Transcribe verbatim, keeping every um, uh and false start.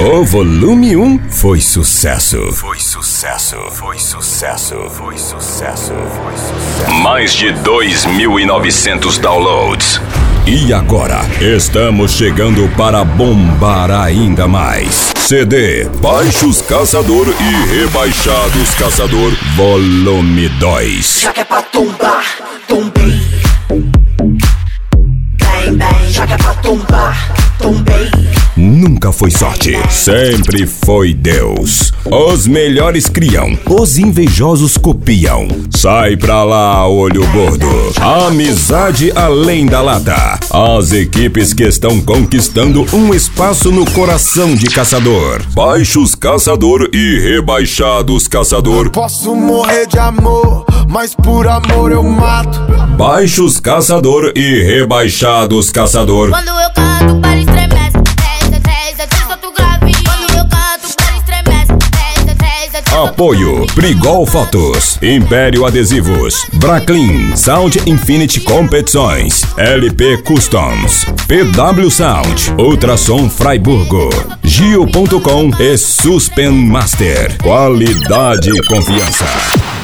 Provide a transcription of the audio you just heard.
O volume um foi sucesso. Foi sucesso. Foi sucesso. Foi sucesso. Foi sucesso. Mais de dois mil e novecentos downloads. E agora, estamos chegando para bombar ainda mais. C D Baixos Caçador e Rebaixados Caçador, volume dois. Já que é pra tombar, tombei. Bem, bem, já que é pra tombar, tombei. Nunca foi sorte, sempre foi Deus. Os melhores criam, os invejosos copiam. Sai pra lá, olho gordo. Amizade além da lata. As equipes que estão conquistando um espaço no coração de caçador. Baixos Caçador e Rebaixados Caçador. Posso morrer de amor, mas por amor eu mato. Baixos Caçador e Rebaixados Caçador. Quando eu canto, para estremece. Apoio Prigol Fotos, Império Adesivos, Braclean, Sound Infinity Competições, L P Customs, P W Sound, Ultrassom Freiburgo, Gio ponto com e Suspen Master. Qualidade e confiança.